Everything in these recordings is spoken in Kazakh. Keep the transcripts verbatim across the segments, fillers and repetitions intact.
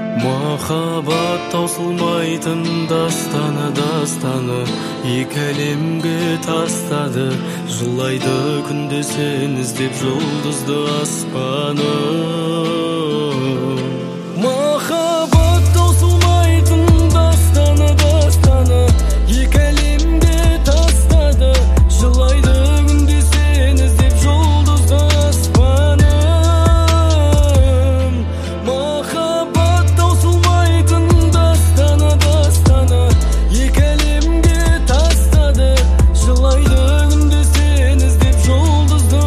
Махаббат таусылмайтын дастаны, дастаны екі әлемге тастады. Жылайды күнде сен іздеп жұлдызды аспаны. Махаббат таусылмайтын дастаны, дастаны екі әлемге тастады. Жылайды күнде сен іздеп жұлдызды аспаны. Махаббат таусылмайтын дастаны, дастаны екі әлемге тастады. Жылайды күнде сен іздеп жұлдызды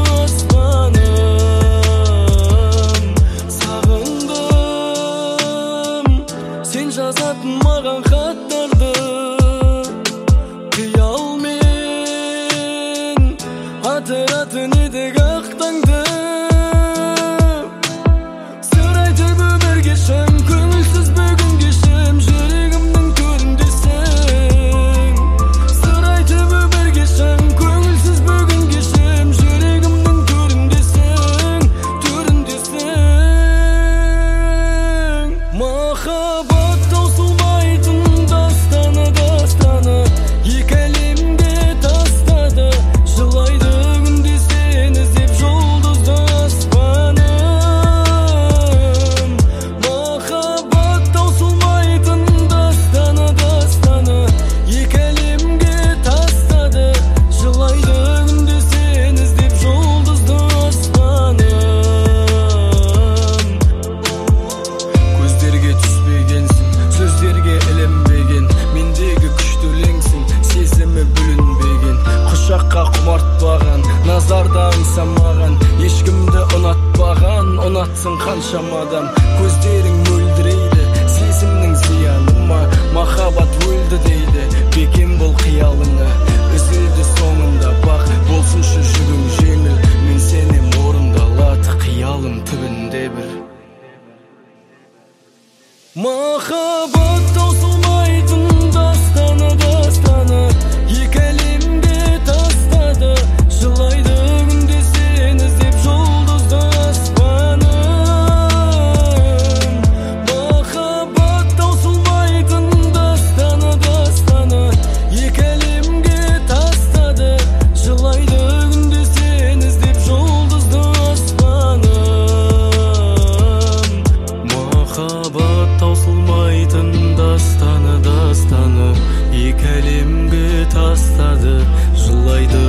аспаным. Сағындым сен жазатын маған хаттарды, қиялмен атыратын едік ақ таңды. Сыр айтып өмір кешем, көңілсіз бүгін кешем, жүрегімнің төріндесің. Сыр айтып өмір кешем, көңілсіз бүгін кешем, жүрегімнің төріндесің, төріндесің. Махаббат таусылмайтын дастаны, дастаны екі әлемге тастады. Жылайды күнде сен іздеп жұлдызды аспаным. Махаббат таусылмайтын дастаны, дастаны екі әлемге тастады. Жылайды күнде сен іздеп жұлдызды аспаным. Көздерге түспегенсің, сөздерге ілінбеген, мендегі күшті өлеңсің, сезімі бүлінбеген. Құшаққа құмартпаған, назарда аңсамаған, ешкімді ұнатпаған, ұнатсың қаншама адам. Көздерің мөлдірейді, сезімнің зияны ма? Махаббат өлді дейді, бекем бол қиялыңа. Үзілді соңында бақ, болсыншы жүгің жеңіл. Мен сенем орындалады қиялым түбінде бір. Махаббат таусылмайтын дастаны, дастаны екі әлемге тастады. Жылайды күнде сен іздеп жұлдызды аспаным. Махаббат таусылмайтын дастаны, дастаны екі әлемге тастады. Жылайды күнде сен іздеп жұлдызды аспаным. Махаббат таусылмайтын дастаны, дастаны екі әлемге тастады. Жылайды